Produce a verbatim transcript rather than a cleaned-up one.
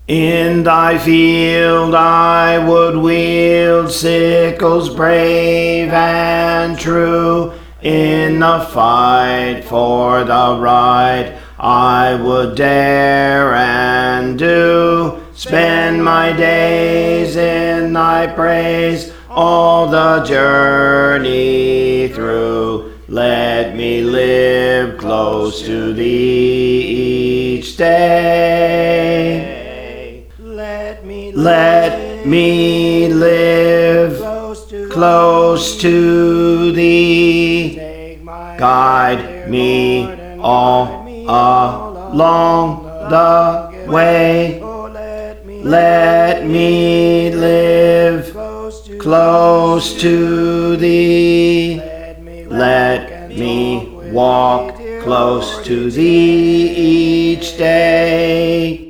In thy field I would wield sickles brave and true. In the fight for the right I would dare and do. Spend my days in thy praise all the journey through. Let me live close to thee each day. Let me, Let me live close to, close to thee. Guide me all along the way. Let me live close to thee. Let me walk close to thee each day.